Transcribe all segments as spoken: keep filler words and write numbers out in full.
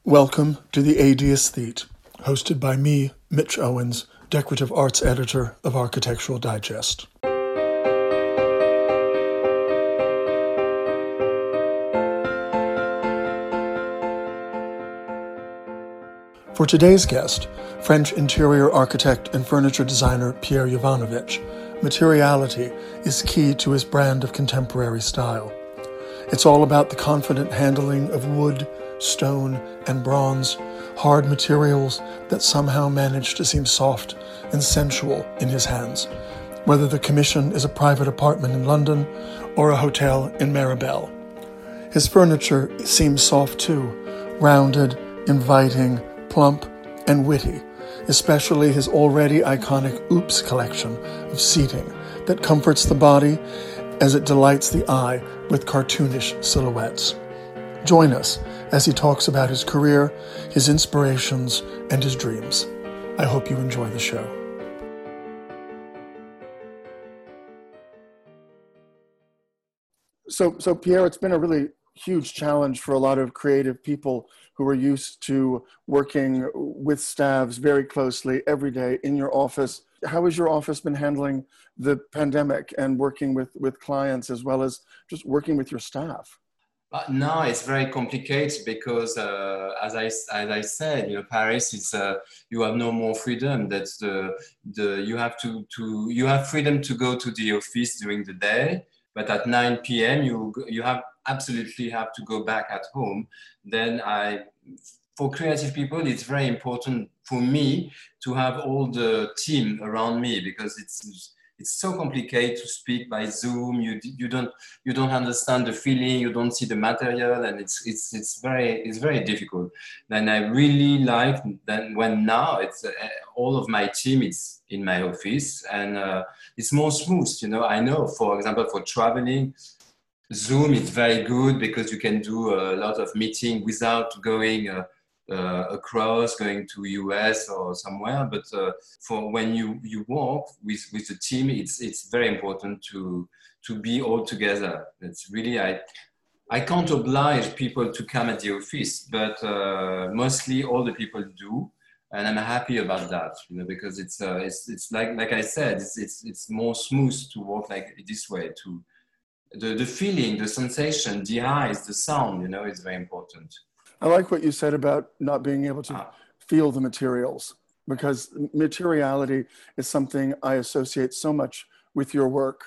Welcome to the A D Aesthete, hosted by me, Mitch Owens, Decorative Arts Editor of Architectural Digest. For today's guest, French interior architect and furniture designer Pierre Yovanovitch, materiality is key to his brand of contemporary style. It's all about the confident handling of wood, stone, and bronze, hard materials that somehow manage to seem soft and sensual in his hands, whether the commission is a private apartment in London or a hotel in Maribel. His furniture seems soft too, rounded, inviting, plump, and witty, especially his already iconic Oops collection of seating that comforts the body as it delights the eye with cartoonish silhouettes. Join us as he talks about his career, his inspirations, and his dreams. I hope you enjoy the show. So, so Pierre, it's been a really huge challenge for a lot of creative people who are used to working with staffs very closely every day in your office. How has your office been handling the pandemic and working with, with clients as well as just working with your staff? Uh, no, it's very complicated because, uh, as I as I said, you know, Paris is uh, you have no more freedom. That's the the you have to to you have freedom to go to the office during the day, but at nine p m you you have absolutely have to go back at home. Then I, for creative people, it's very important for me to have all the team around me because it's. It's so complicated to speak by Zoom. You you don't you don't understand the feeling. You don't see the material, and it's it's it's very it's very difficult. And I really like that when now it's uh, all of my team is in my office, and uh, it's more smooth. You know, I know, for example, for traveling, Zoom is very good because you can do a lot of meeting without going. Uh, Uh, across, going to U S or somewhere, but uh, for when you you work with with the team, it's it's very important to to be all together. It's really I I can't oblige people to come at the office, but uh, mostly all the people do, and I'm happy about that, you know, because it's uh, it's it's like like I said, it's it's it's more smooth to work like this way. To the the feeling, the sensation, the eyes, the sound, you know, is very important. I like what you said about not being able to feel the materials, because materiality is something I associate so much with your work.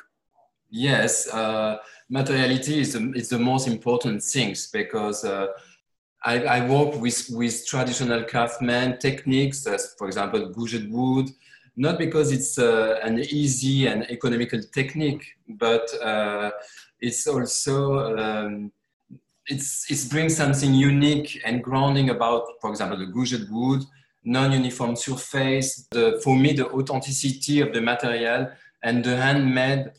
Yes, uh, materiality is the, is the most important things because uh, I, I work with, with traditional craftsman techniques, as for example, gouget wood, not because it's uh, an easy and economical technique, but uh, it's also um, It's, it brings something unique and grounding about, for example, the gouget wood, non-uniform surface, the, for me, the authenticity of the material and the handmade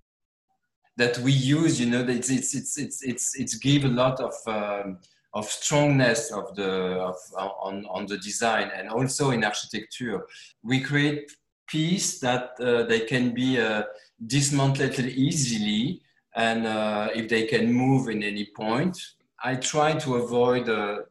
that we use, you know, it's, it's, it's, it's, it's, it's give a lot of, um, of strongness of the, of, on, on the design and also in architecture. We create pieces that uh, they can be uh, dismantled easily. And uh, if they can move in any point, I try to avoid uh,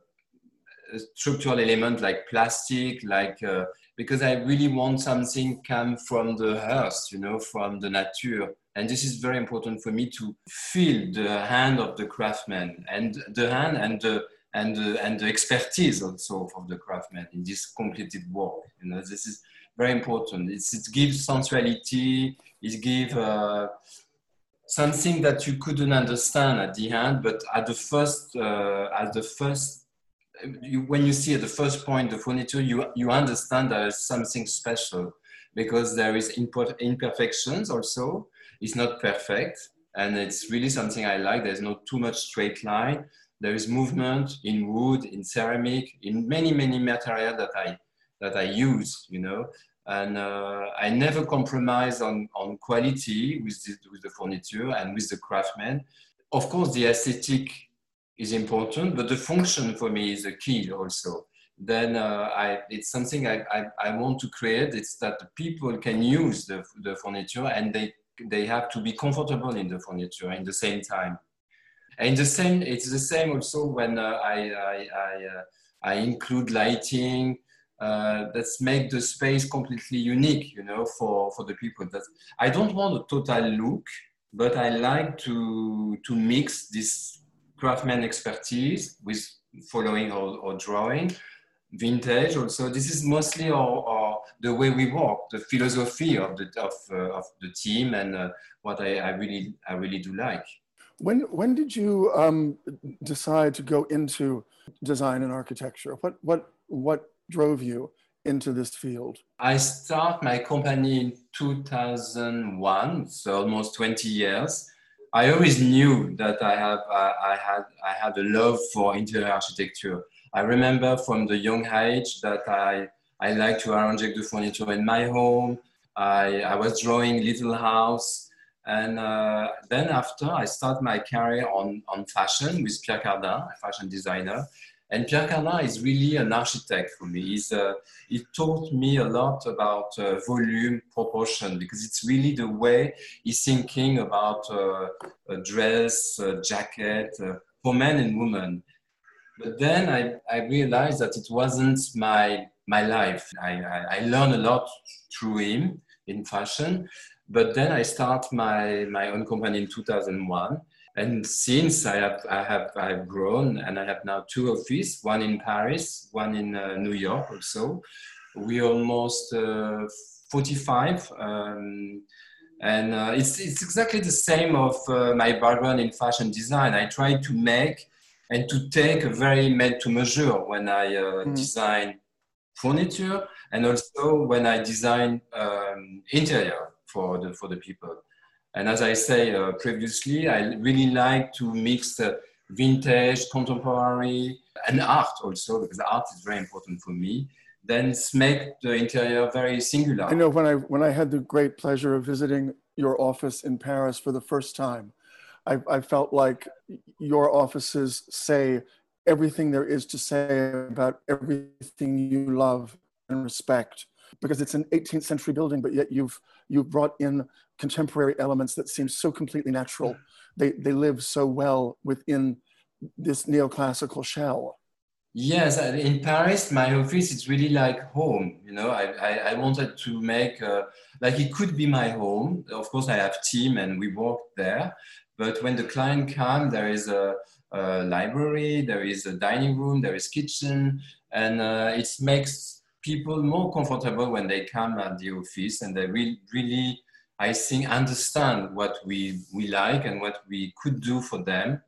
a structural element like plastic, like uh, because I really want something come from the earth, you know, from the nature. And this is very important for me to feel the hand of the craftsman and the hand and the and the, and the expertise also of the craftsman in this completed work. You know, this is very important. It's, it gives sensuality. It gives. Uh, something that you couldn't understand at the end, but at the first, uh, at the first, you, when you see at the first point the furniture, you you understand there is something special because there is imperfections also. It's not perfect, and it's really something I like. There's not too much straight line. There is movement in wood, in ceramic, in many many material that I that I use, you know. And uh, I never compromise on, on quality with the, with the furniture and with the craftsmen. Of course, the aesthetic is important, but the function for me is the key also. Then uh, I, it's something I, I, I want to create. It's that the people can use the, the furniture and they, they have to be comfortable in the furniture at the same time. And the same, it's the same also when uh, I, I, I, uh, I include lighting, uh, that's make the space completely unique, you know, for, for the people. That I don't want a total look, but I like to, to mix this craftsman expertise with following or, or drawing, vintage also. This is mostly our, our, the way we work, the philosophy of the, of, uh, of the team, and uh, what I, I, really, I really do like. When, when did you um, decide to go into design and architecture? What, what, what drove you into this field? I started my company in two thousand one, so almost twenty years. I always knew that I, have, I, I, had, I had a love for interior architecture. I remember from the young age that I, I like to arrange the furniture in my home. I, I was drawing little house. And uh, then after I started my career on, on fashion with Pierre Cardin, a fashion designer. And Pierre Cardin is really an architect for me. He's, uh, he taught me a lot about uh, volume, proportion, because it's really the way he's thinking about uh, a dress, a jacket, uh, for men and women. But then I, I realized that it wasn't my, my life. I, I, I learned a lot through him in fashion. But then I started my, my own company in two thousand one. And since I have, I have I've grown, and I have now two offices, one in Paris, one in uh, New York also. We're almost uh, forty-five. Um, and uh, it's, it's exactly the same of uh, my background in fashion design. I try to make and to take a very made to measure when I uh, mm. design furniture, and also when I design um, interior for the, for the people. And as I say uh, previously, I really like to mix uh, vintage, contemporary, and art also, because art is very important for me. Then make the interior very singular. I know when I, when I had the great pleasure of visiting your office in Paris for the first time, I, I felt like your offices say everything there is to say about everything you love and respect, because it's an eighteenth century building, but yet you've, you've brought in contemporary elements that seem so completely natural. They, they live so well within this neoclassical shell. Yes, in Paris, my office is really like home. You know, I, I, I wanted to make, uh, like it could be my home. Of course, I have team and we work there. But when the client comes, there is a, a library, there is a dining room, there is kitchen, and uh, it makes people more comfortable when they come at the office, and they really, really, I think, understand what we, we like and what we could do for them.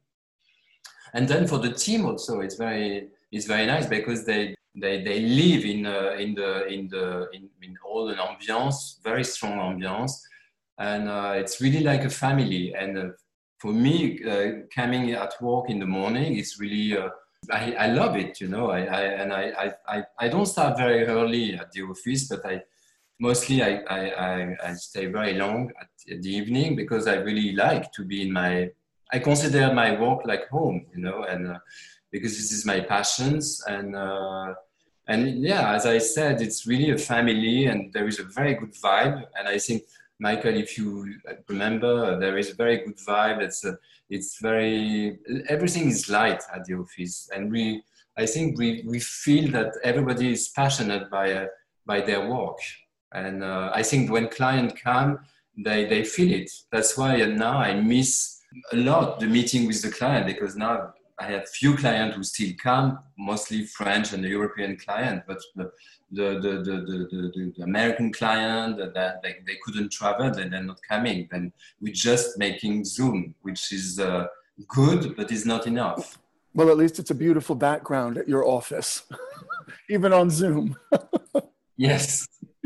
And then for the team also, it's very, it's very nice because they, they, they live in, uh, in, the, in, the, in, in all an ambiance, very strong ambiance. And uh, it's really like a family. And uh, for me, uh, coming at work in the morning, it's really, uh, I, I love it, you know, I, I, and I, I, I don't start very early at the office, but I mostly I, I, I stay very long at the evening because I really like to be in my, I consider my work like home, you know, and uh, because this is my passions. And, uh, and yeah, as I said, it's really a family and there is a very good vibe. And I think, Michael, if you remember, there is a very good vibe. It's, a, it's very, everything is light at the office. And we, I think we, we feel that everybody is passionate by, uh, by their work. And uh, I think when clients come, they, they feel it. That's why now I miss a lot the meeting with the client, because now I have few clients who still come, mostly French and the European client, but the, the, the, the, the, the, the American client, that they, they couldn't travel, then they're not coming. Then we're just making Zoom, which is uh, good, but is not enough. Well, at least it's a beautiful background at your office, even on Zoom. Yes.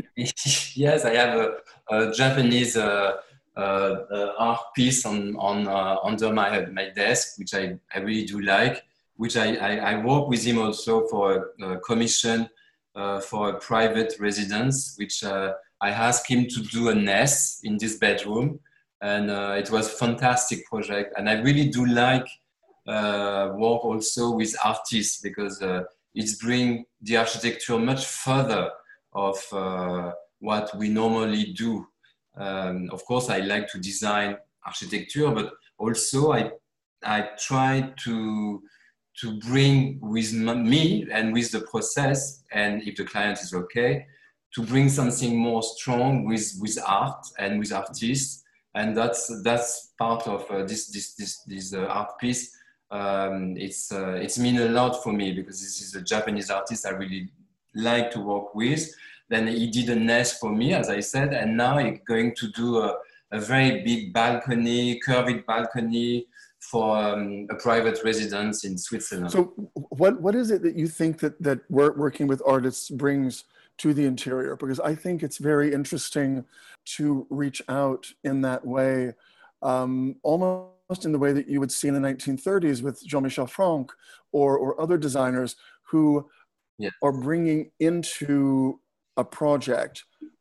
Yes, I have a, a Japanese uh, uh, uh, art piece on, on, uh, under my, my desk, which I, I really do like, which I, I, I work with him also for a, a commission uh, for a private residence, which uh, I asked him to do a nest in this bedroom. And uh, it was a fantastic project. And I really do like uh, work also with artists, because uh, it's bring the architecture much further of uh, what we normally do. Um, of course, I like to design architecture, but also I, I try to to bring with me and with the process, and if the client is okay, to bring something more strong with with art and with artists, and that's that's part of uh, this this this this uh, art piece. Um, it's uh, it's mean a lot for me because this is a Japanese artist I really like to work with. Then he did a nest for me, as I said, and now he's going to do a, a very big balcony, curved balcony for um, a private residence in Switzerland. So what, what is it that you think that, that work, working with artists brings to the interior? Because I think it's very interesting to reach out in that way, um, almost in the way that you would see in the nineteen thirties with Jean-Michel Franck or, or other designers who yeah. are bringing into a project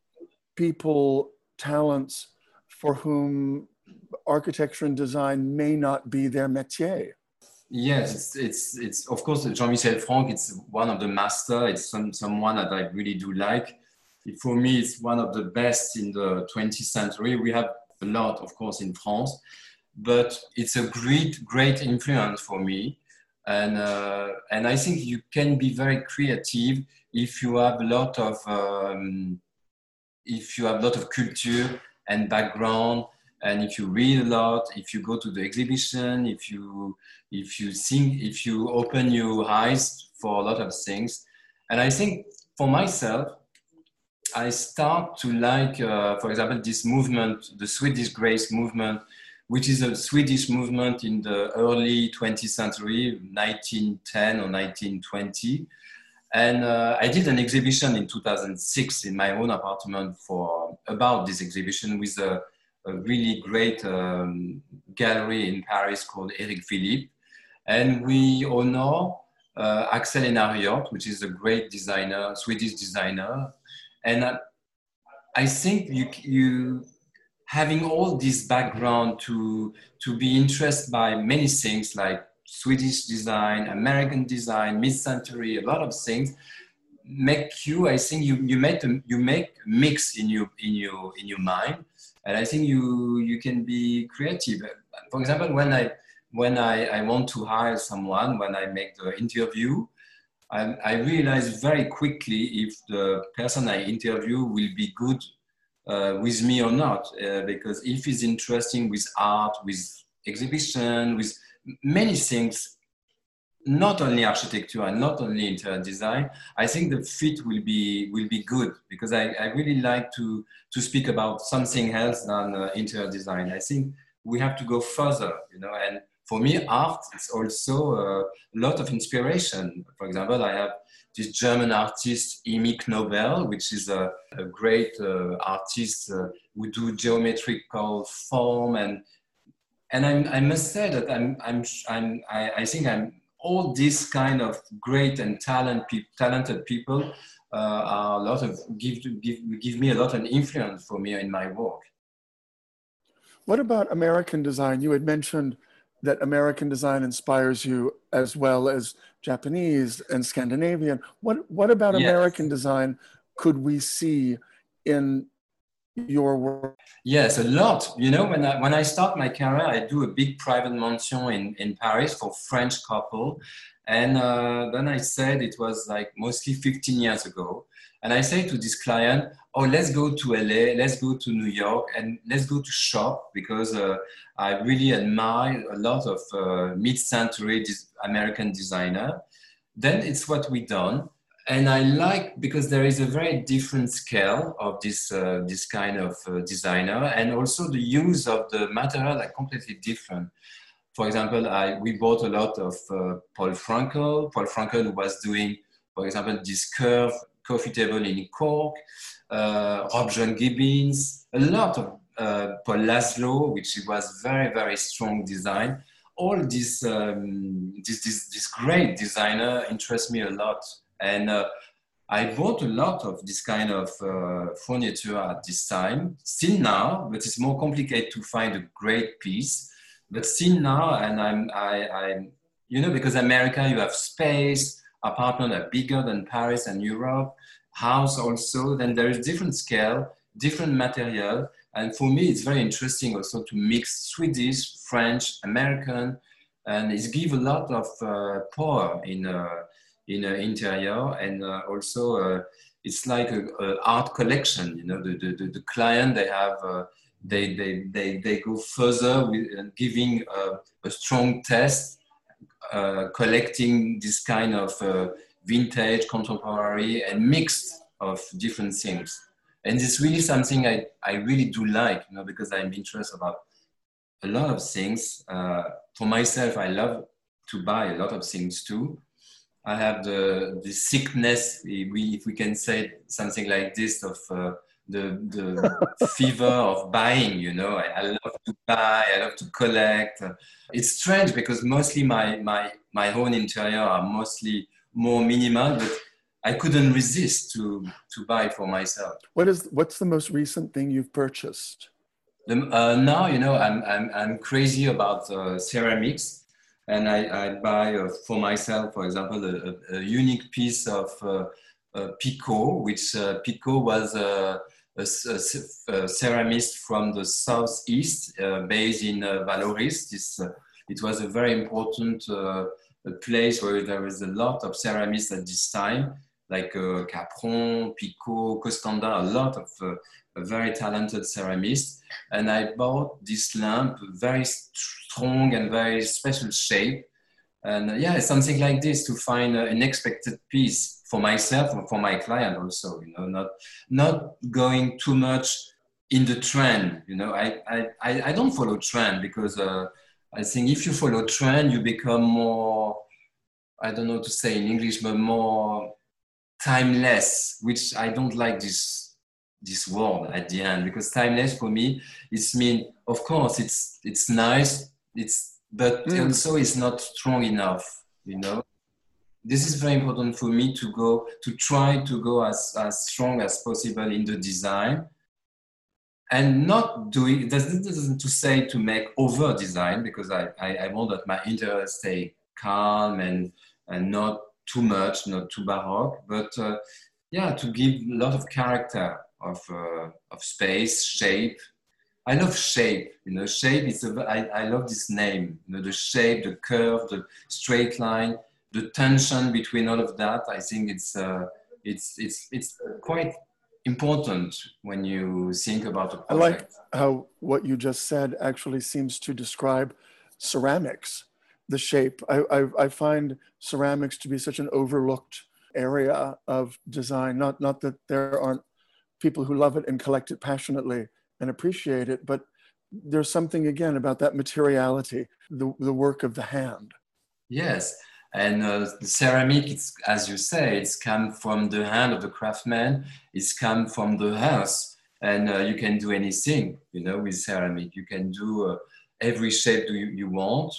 people, talents for whom architecture and design may not be their métier. Yes, it's, it's, it's of course, Jean-Michel Franck, it's one of the master. It's some, someone that I really do like. It, for me, it's one of the best in the twentieth century. We have a lot, of course, in France, but it's a great, great influence for me. And, uh, and I think you can be very creative if you have a lot of, um, if you have a lot of culture and background. And if you read a lot, if you go to the exhibition, if you if you think, if you open your eyes for a lot of things, and I think for myself, I start to like, uh, for example, this movement, the Swedish Grace movement, which is a Swedish movement in the early twentieth century, nineteen ten or nineteen twenty. And uh, I did an exhibition in two thousand six in my own apartment for about this exhibition with a a really great um, gallery in Paris called Eric Philippe. And we honor uh, Axel Enariot, which is a great designer, Swedish designer. And uh, I think you, you having all this background to, to be interested by many things like Swedish design, American design, mid-century, a lot of things, make you, I think you, you make a, you make a mix in your, in your, in your mind. And I think you, you can be creative. For example, when I, when I, I want to hire someone, when I make the interview, I, I realize very quickly if the person I interview will be good uh, with me or not. Uh, because if he's interesting with art, with exhibition, with many things, not only architecture and not only interior design, I think the fit will be will be good because I, I really like to to speak about something else than uh, interior design. I think we have to go further, you know. And for me, art is also uh, a lot of inspiration. For example, I have this German artist Imi Knobel, which is a, a great uh, artist uh, who do geometrical form, and and I'm, I must say that I'm I'm I'm I, I think I'm. all these kind of great and talent pe talented people uh, are a lot of give, give, give me a lot of influence for me in my work. What about American design? You had mentioned that American design inspires you as well as Japanese and Scandinavian. What, what about Yes. American design could we see in your work? Yes, a lot. You know, when I, when I start my career, I do a big private mansion in, in Paris for French couple. And uh, then I said it was like mostly fifteen years ago. And I say to this client, oh, let's go to L A, let's go to New York, and let's go to shop because uh, I really admire a lot of uh, mid-century American designer. Then it's what we done. And I like, because there is a very different scale of this, uh, this kind of uh, designer, and also the use of the material are completely different. For example, I, we bought a lot of uh, Paul Frankel. Paul Frankel was doing, for example, this curve coffee table in Cork, uh, Rob John Gibbons, a lot of uh, Paul Laszlo, which was very, very strong design. All this, um, this, this, this great designer interests me a lot. And uh, I bought a lot of this kind of uh, furniture at this time, still now, but it's more complicated to find a great piece. But still now, and I'm, I, I, you know, because America, you have space, apartment are bigger than Paris and Europe, house also, then there is different scale, different material. And for me, it's very interesting also to mix Swedish, French, American, and it gives a lot of uh, power in uh, in an interior, and uh, also uh, it's like a, a art collection. You know, the the, the client, they have uh, they, they they they go further with uh, giving uh, a strong test, uh, collecting this kind of uh, vintage, contemporary, and mixed of different things. And it's really something I, I really do like, you know, because I'm interested about a lot of things. Uh, for myself, I love to buy a lot of things too. I have the, the sickness, we, if we can say something like this, of uh, the, the fever of buying, you know. I, I love to buy, I love to collect. It's strange because mostly my, my, my own interior are mostly more minimal, but I couldn't resist to, to buy for myself. What is, what's the most recent thing you've purchased? The, uh, now, you know, I'm, I'm, I'm crazy about uh, ceramics, and I, I buy uh, for myself, for example, a, a, a unique piece of uh, uh, Picot, which uh, Picot was uh, a, a, a ceramist from the southeast, uh, based in uh, Vallauris. This, uh, it was a very important uh, a place where there was a lot of ceramists at this time, like uh, Capron, Picot, Costanda, a lot of uh, very talented ceramists. And I bought this lamp, very strong and very special shape. And uh, yeah, something like this, to find uh, an unexpected piece for myself and for my client also, you know, not, not going too much in the trend. You know, I, I, I don't follow trend because uh, I think if you follow trend, you become more, I don't know to say in English, but more timeless, which I don't like this, this word at the end, because timeless for me, it's mean, of course, it's, it's nice, it's, but mm. also it's not strong enough, you know. This is very important for me to go, to try to go as, as strong as possible in the design, and not doing, this isn't to say to make over design, because I, I, I want that my interior stay calm and, and not too much, not too baroque, but uh, yeah, to give a lot of character of, uh, of space, shape. I love shape, you know, shape is, a, I, I love this name, you know, the shape, the curve, the straight line, the tension between all of that. I think it's, uh, it's, it's, it's quite important when you think about a project. I like how what you just said actually seems to describe ceramics, the shape. I, I, I find ceramics to be such an overlooked area of design. Not, not that there aren't people who love it and collect it passionately and appreciate it, but there's something again about that materiality, the, the work of the hand. Yes. And uh, the ceramic, it's, as you say, it's come from the hand of the craftsman. It's come from the earth, and uh, you can do anything, you know, with ceramic. You can do uh, every shape you, you want.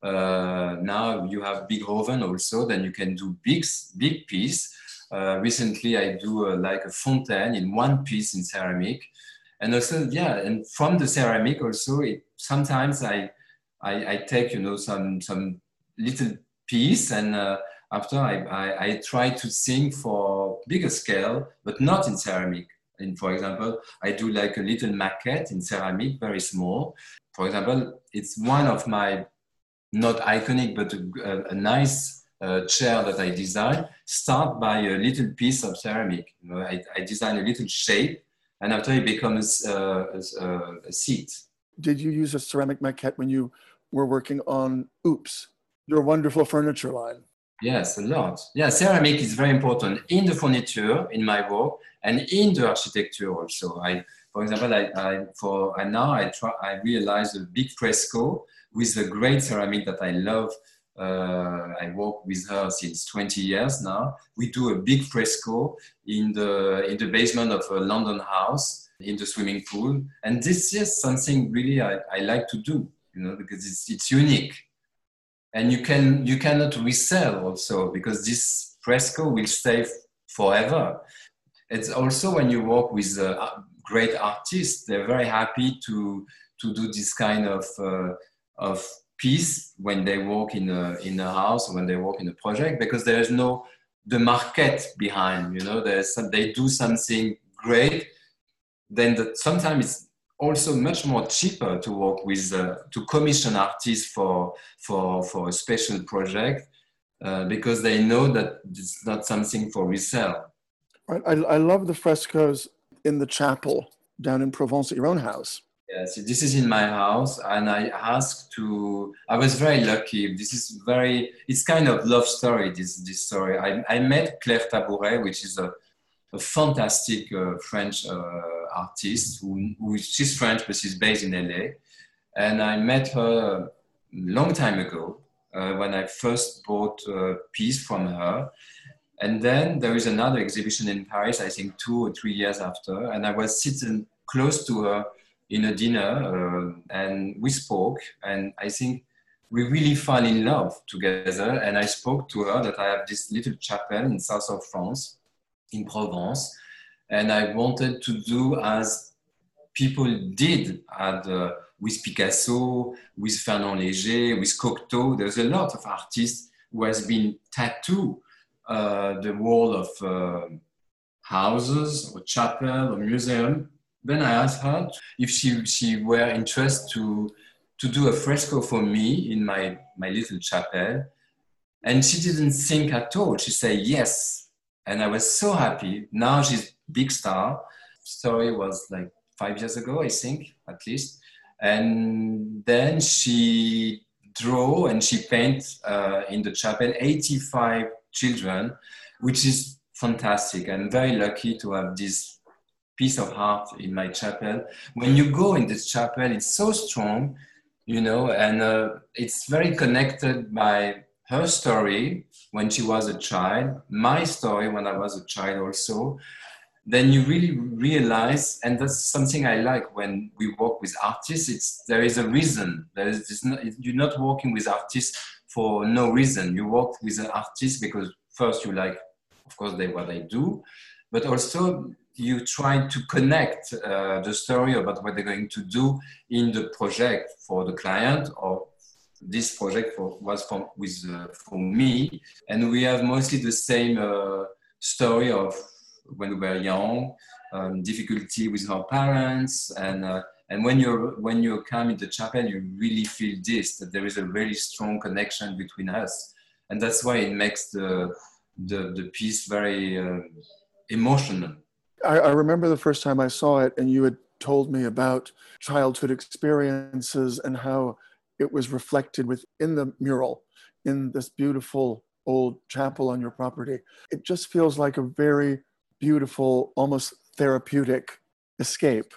Uh, now you have big oven also, then you can do big, big piece. Uh, recently, I do uh, like a fontaine in one piece in ceramic, and also, yeah, and from the ceramic also, it, sometimes I, I, I take, you know, some some little piece, and uh, after I, I, I try to think for bigger scale, but not in ceramic. And for example, I do like a little maquette in ceramic, very small. For example, it's one of my, not iconic, but a, a nice uh, chair that I designed, start by a little piece of ceramic. You know, I, I design a little shape, and after it becomes uh, a, a seat. Did you use a ceramic maquette when you were working on Oops, your wonderful furniture line? Yes, a lot. Yeah, ceramic is very important in the furniture, in my work, and in the architecture also. I, for example, I, I for and now I try. I realized a big fresco with a great ceramic that I love. Uh, I work with her since twenty years now. We do a big fresco in the in the basement of a London house in the swimming pool, and this is something really I, I like to do. You know, because it's it's unique. And you can you cannot resell also, because this fresco will stay forever. It's also when you work with uh, great artists, they're very happy to to do this kind of uh, of piece when they work in a in a house, or when they work in a project, because there is no the market behind. You know, there's some, they do something great. Then the, sometimes it's also much more cheaper to work with, uh, to commission artists for, for, for a special project uh, because they know that it's not something for resale. Right. I, I love the frescoes in the chapel down in Provence at your own house. Yes, this is in my house, and I asked to, I was very lucky. This is very, it's kind of love story, this, this story. I, I met Claire Tabouret, which is a, a fantastic uh, French uh, artist, who, who, she's French, but she's based in L A. And I met her a long time ago uh, when I first bought a piece from her. And then there is another exhibition in Paris, I think two or three years after, and I was sitting close to her in a dinner uh, and we spoke, and I think we really fell in love together. And I spoke to her that I have this little chapel in south of France, in Provence, and I wanted to do as people did at, uh, with Picasso, with Fernand Léger, with Cocteau. There's a lot of artists who has been tattooed uh, the wall of uh, houses or chapel or museum. Then I asked her if she, she were interested to, to do a fresco for me in my, my little chapel. And she didn't think at all. She said yes. And I was so happy. Now she's big star. Story was like five years ago, I think, at least. And then she drew and she painted uh, in the chapel eighty-five children, which is fantastic. I'm very lucky to have this piece of art in my chapel. When you go in this chapel, it's so strong, you know, and uh, it's very connected by her story when she was a child, my story when I was a child also. Then you really realize, and that's something I like when we work with artists, it's, there is a reason. There is, it's not, you're not working with artists for no reason. You work with an artist because first you like, of course, they what they do, but also you try to connect uh, the story about what they're going to do in the project for the client, or this project for, was for, with, uh, for me. And we have mostly the same uh, story of when we were young, um, difficulty with our parents. And, uh, and when, you're, when you come in the chapel, you really feel this, that there is a really strong connection between us. And that's why it makes the, the, the piece very uh, emotional. I, I remember the first time I saw it, and you had told me about childhood experiences and how it was reflected within the mural in this beautiful old chapel on your property. It just feels like a very beautiful, almost therapeutic escape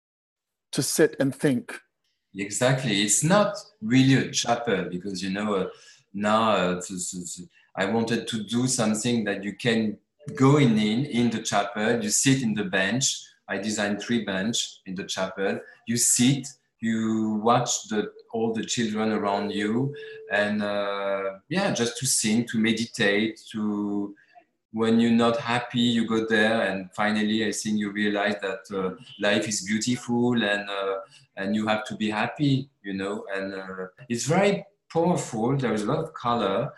to sit and think. Exactly. It's not really a chapel because, you know, uh, now uh, it's, it's, I wanted to do something that you can go in, in in the chapel, you sit in the bench. I designed three benches in the chapel. You sit, you watch the, all the children around you, and uh, yeah, just to sing, to meditate, to, when you're not happy, you go there, and finally, I think you realize that uh, life is beautiful, and uh, and you have to be happy, you know, and uh, it's very powerful. There is a lot of color.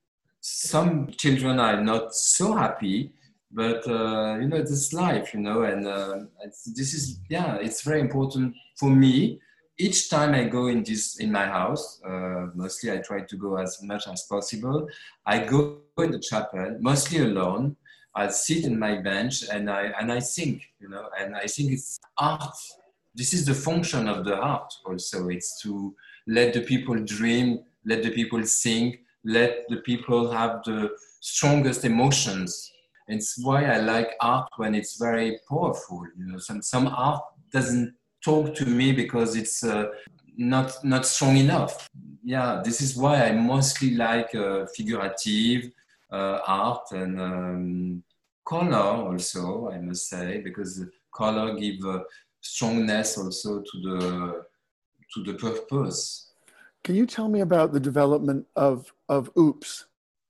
Some children are not so happy, but uh, you know, this life, you know, and uh, it's, this is, yeah, it's very important for me. Each time I go in this, in my house, uh, mostly I try to go as much as possible. I go in the chapel, mostly alone. I sit in my bench and I, and I think, you know, and I think it's art. This is the function of the art also. It's to let the people dream, let the people sing, let the people have the strongest emotions. It's why I like art when it's very powerful. You know, some, some art doesn't talk to me because it's uh, not, not strong enough. Yeah, this is why I mostly like uh, figurative uh, art and um, color also, I must say, because color gives uh, strongness also to the, to the purpose. Can you tell me about the development of, of Oops?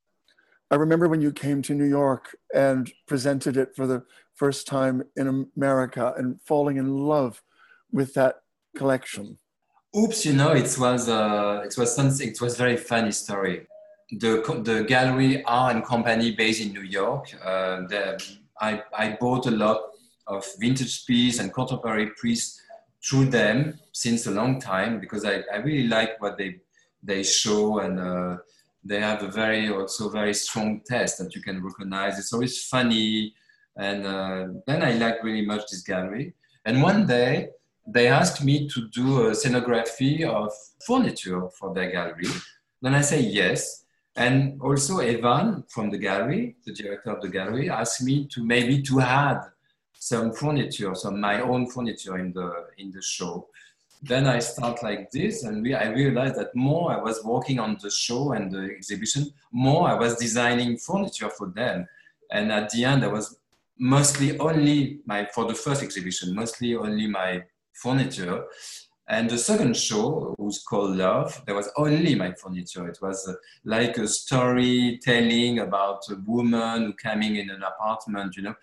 I remember when you came to New York and presented it for the first time in America and falling in love with that collection. Oops, you know, it was, uh, it was something, it was a very funny story. The, the gallery R and Company based in New York, uh, the, I, I bought a lot of vintage pieces and contemporary pieces through them since a long time, because I, I really like what they they show, and uh, they have a very also very strong taste that you can recognize. It's always funny, and uh, then I like really much this gallery. And one day they asked me to do a scenography of furniture for their gallery. Then I say yes. And also Evan from the gallery, the director of the gallery, asked me to maybe to add some furniture, some my own furniture in the in the show. Then I start like this, and we, I realized that more I was working on the show and the exhibition, more I was designing furniture for them. And at the end, I was mostly only my, for the first exhibition, mostly only my furniture. And the second show, was called Love, there was only my furniture. It was uh, like a storytelling about a woman who coming in an apartment, you know.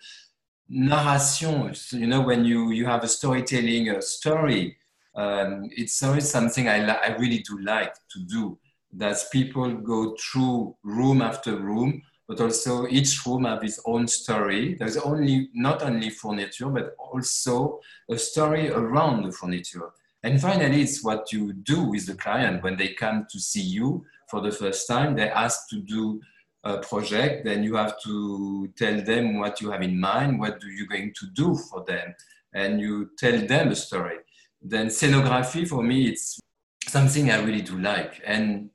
Narration, you know, when you, you have a storytelling, a story, um, it's always something I, li- I really do like to do. That people go through room after room, but also each room have its own story. There's only, not only furniture, but also a story around the furniture. And finally, it's what you do with the client when they come to see you for the first time. They ask to do a project, then you have to tell them what you have in mind, what do you going to do for them, and you tell them a story. Then scenography, for me, it's something I really do like. And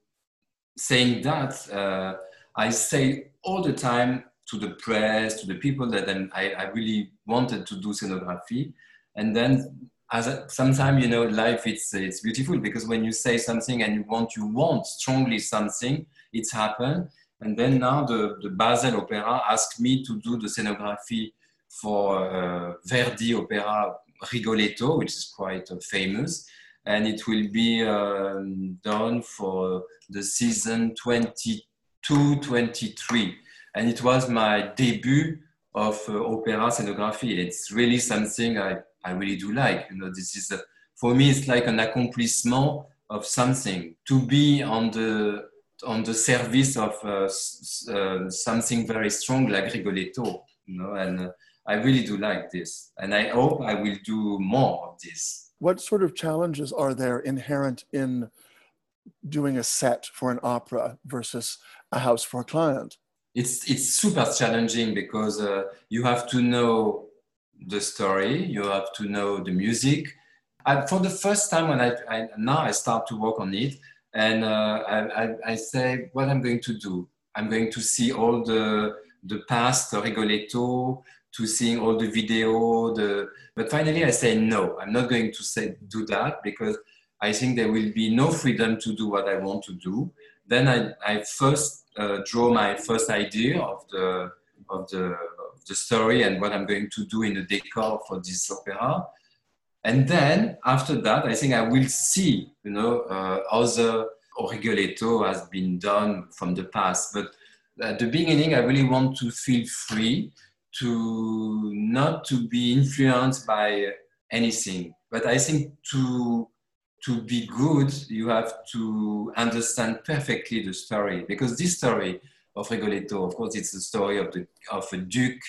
saying that, uh, I say all the time to the press, to the people that I'm, I, I really wanted to do scenography. And then as sometimes, you know, life, it's, it's beautiful, because when you say something and you want, you want strongly something, it's happened. And then now the, the Basel Opera asked me to do the scenography for uh, Verdi opera Rigoletto, which is quite uh, famous. And it will be um, done for the season twenty-two twenty-three. And it was my debut of uh, opera scenography. It's really something I, I really do like. You know, this is, a, for me, it's like an accomplishment of something. To be on the on the service of uh, uh, something very strong like Rigoletto, you know, and uh, I really do like this. And I hope I will do more of this. What sort of challenges are there inherent in doing a set for an opera versus a house for a client? It's, it's super challenging, because uh, you have to know the story, you have to know the music. I, for the first time when I, I, now I start to work on it, and uh, I, I, I say what I'm going to do. I'm going to see all the, the past Rigoletto, to seeing all the video, the, but finally I say, no, I'm not going to say, do that, because I think there will be no freedom to do what I want to do. Then I, I first uh, draw my first idea of the, of, the, of the story and what I'm going to do in the decor for this opera. And then after that, I think I will see, you know, uh, other Rigoletto has been done from the past. But at the beginning, I really want to feel free, to not to be influenced by anything. But I think to, to be good, you have to understand perfectly the story, because this story of Rigoletto, of course, it's the story of, the, of a duke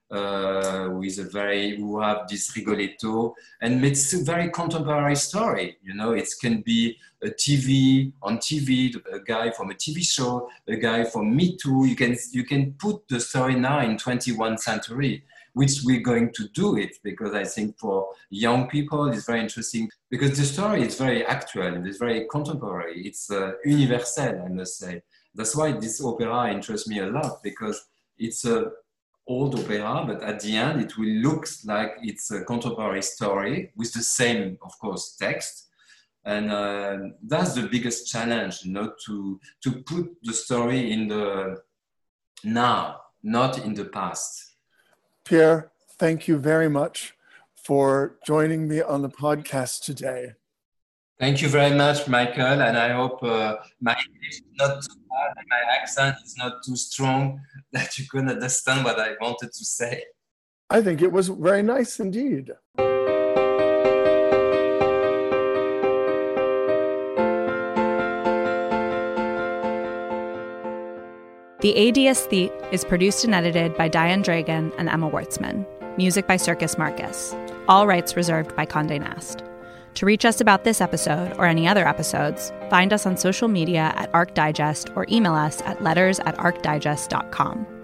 uh, who is a very, who have this Rigoletto, and it's a very contemporary story. You know, it can be a T V, on T V, a guy from a T V show, a guy from Me Too. You can, you can put the story now in twenty-first century, which we're going to do it, because I think for young people, it's very interesting, because the story is very actual, it's very contemporary, it's uh, universal, I must say. That's why this opera interests me a lot, because it's a old opera, but at the end, it will look like it's a contemporary story with the same, of course, text. And uh, that's the biggest challenge, you know, to, to put the story in the now, not in the past. Pierre, thank you very much for joining me on the podcast today. Thank you very much, Michael, and I hope uh, my English is not too bad and my accent is not too strong, that you can understand what I wanted to say. I think it was very nice indeed. The A D Aesthete is produced and edited by Diane Dragan and Emma Wartzman. Music by Circus Marcus. All rights reserved by Condé Nast. To reach us about this episode or any other episodes, find us on social media at ArcDigest or email us at letters at arcdigest dot com.